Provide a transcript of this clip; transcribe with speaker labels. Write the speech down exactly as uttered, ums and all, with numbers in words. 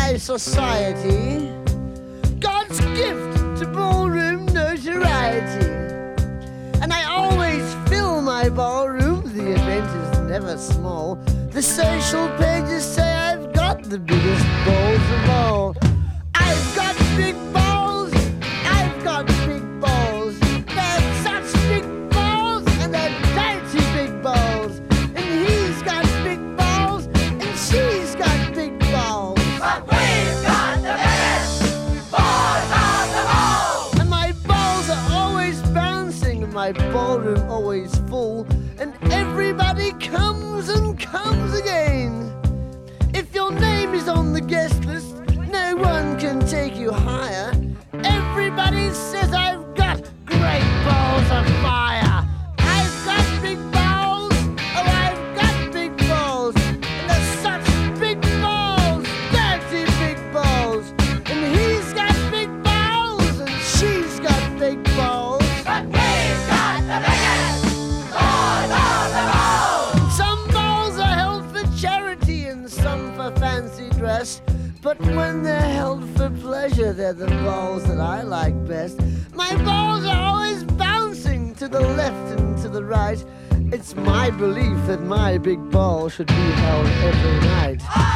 Speaker 1: high society, God's gift to ballroom notoriety. And I always fill my ballroom, the event is never small. The social pages say I've got the biggest balls of all. I've got big balls, I've got big balls. They're such big balls, and they're dirty big balls. And he's got big balls, and she's got big balls.
Speaker 2: But we've got the biggest balls of them all.
Speaker 1: And my balls are always bouncing, and my ballroom always full. And everybody comes and comes again. If your name is on the guest list, no one can take you higher. Everybody says I've got great balls of fire. I've got big balls, oh I've got big balls. And they're such big balls, dirty big balls. And he's got big balls, and she's got big balls.
Speaker 2: But we've got the biggest balls of them all.
Speaker 1: Some balls are held for charity and some for fancy dress. But when they're held for pleasure, they're the balls that I like best. My balls are always bouncing to the left and to the right. It's my belief that my big ball should be held every night.